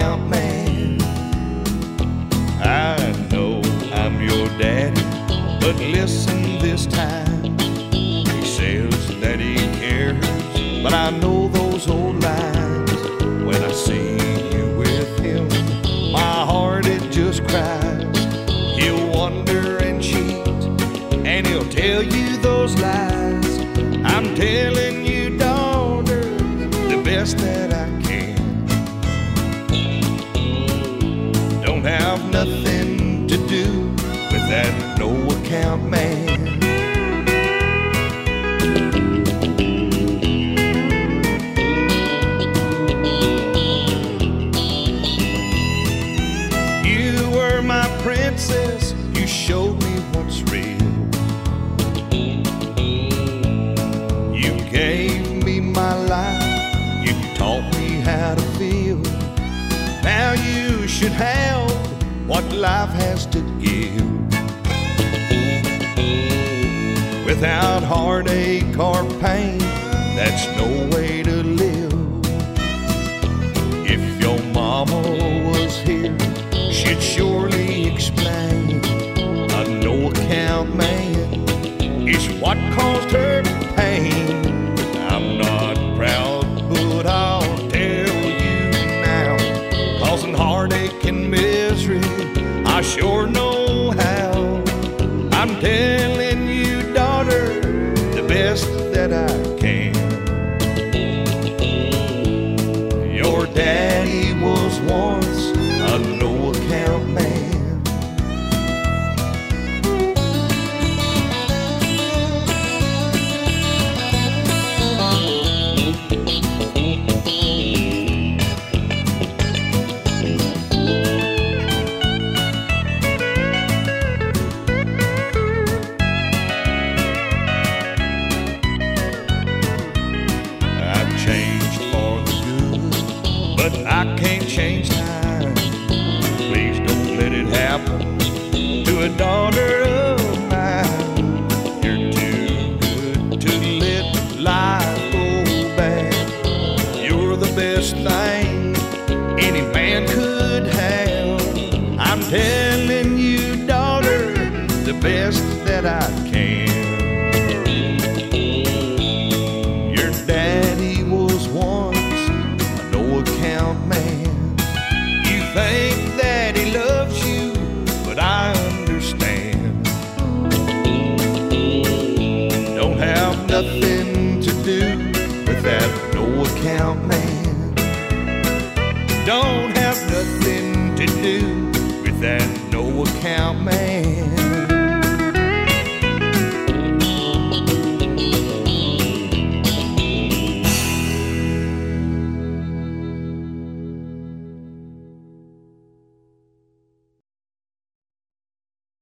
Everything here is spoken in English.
no-account man. I know I'm your daddy, but listen this time. He says that he cares, but I know those old lines. When I see you with him, my heart it just cries. He'll wonder and cheat, and he'll tell you those lies. I'm telling you, daughter, the best that I can. Don't have nothing to do with that no-account man. You were my princess, you showed me what's real. You gave me my life, you taught me how to feel. Now you should have what life has to give. Without heartache or pain, that's no way to live. If your mama was here, she'd surely explain. A no-account man is what caused her pain. I'm not proud, but I'll tell you now, causing heartache and misery, I sure know how. I'm telling you, daughter, the best that I can. Your daddy was once a no-account man. Changed for the good, but I can't change time. Please don't let it happen to a daughter